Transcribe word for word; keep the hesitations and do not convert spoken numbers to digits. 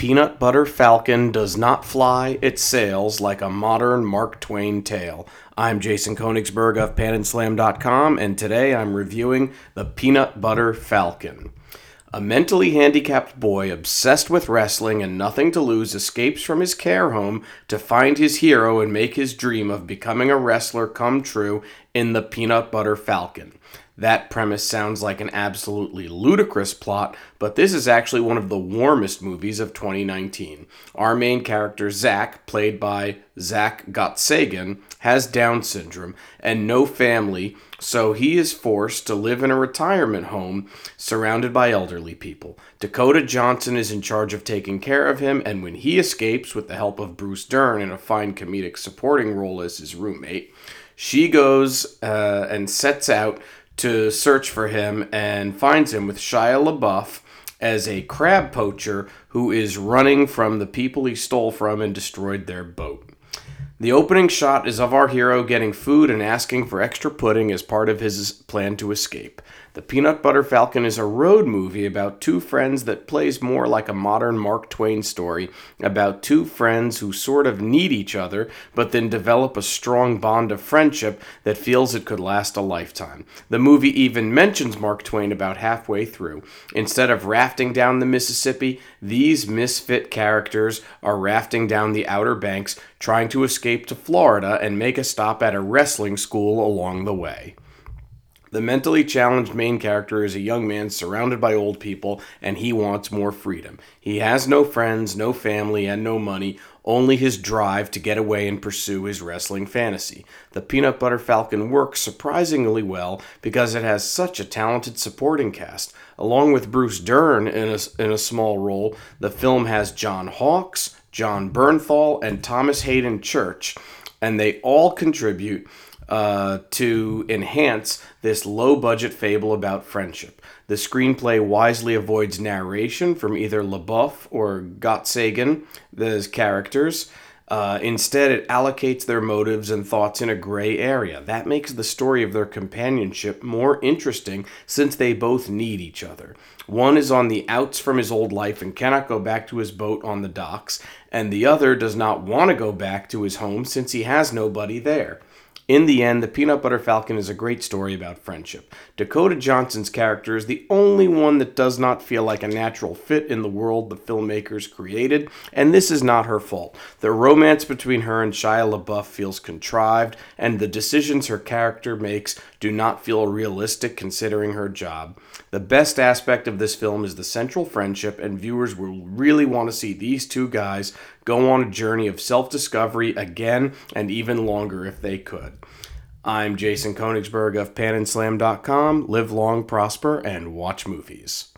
Peanut Butter Falcon does not fly, it sails like a modern Mark Twain tale. I'm Jason Konigsberg of Pan and Slam dot com, and today I'm reviewing The Peanut Butter Falcon. A mentally handicapped boy obsessed with wrestling and nothing to lose escapes from his care home to find his hero and make his dream of becoming a wrestler come true in The Peanut Butter Falcon. That premise sounds like an absolutely ludicrous plot, but this is actually one of the warmest movies of twenty nineteen. Our main character, Zach, played by Zach Gottsagen, has Down syndrome and no family, so he is forced to live in a retirement home surrounded by elderly people. Dakota Johnson is in charge of taking care of him, and when he escapes with the help of Bruce Dern in a fine comedic supporting role as his roommate, she goes uh, and sets out to search for him and finds him with Shia LaBeouf as a crab poacher who is running from the people he stole from and destroyed their boat. The opening shot is of our hero getting food and asking for extra pudding as part of his plan to escape. The Peanut Butter Falcon is a road movie about two friends that plays more like a modern Mark Twain story about two friends who sort of need each other, but then develop a strong bond of friendship that feels it could last a lifetime. The movie even mentions Mark Twain about halfway through. Instead of rafting down the Mississippi, these misfit characters are rafting down the Outer Banks, trying to escape to Florida and make a stop at a wrestling school along the way. The mentally challenged main character is a young man surrounded by old people, and he wants more freedom. He has no friends, no family, and no money, only his drive to get away and pursue his wrestling fantasy. The Peanut Butter Falcon works surprisingly well because it has such a talented supporting cast. Along with Bruce Dern in a, in a small role, the film has John Hawkes, John Bernthal, and Thomas Hayden Church, and they all contribute Uh, to enhance this low-budget fable about friendship. The screenplay wisely avoids narration from either LaBeouf or Gottsagen, the characters. Uh, instead, it allocates their motives and thoughts in a gray area. That makes the story of their companionship more interesting since they both need each other. One is on the outs from his old life and cannot go back to his boat on the docks, and the other does not want to go back to his home since he has nobody there. In the end, The Peanut Butter Falcon is a great story about friendship. Dakota Johnson's character is the only one that does not feel like a natural fit in the world the filmmakers created, and this is not her fault. The romance between her and Shia LaBeouf feels contrived, and the decisions her character makes do not feel realistic considering her job. The best aspect of this film is the central friendship, and viewers will really want to see these two guys go on a journey of self-discovery again and even longer if they could. I'm Jason Konigsberg of Pan and Slam dot com. Live long, prosper, and watch movies.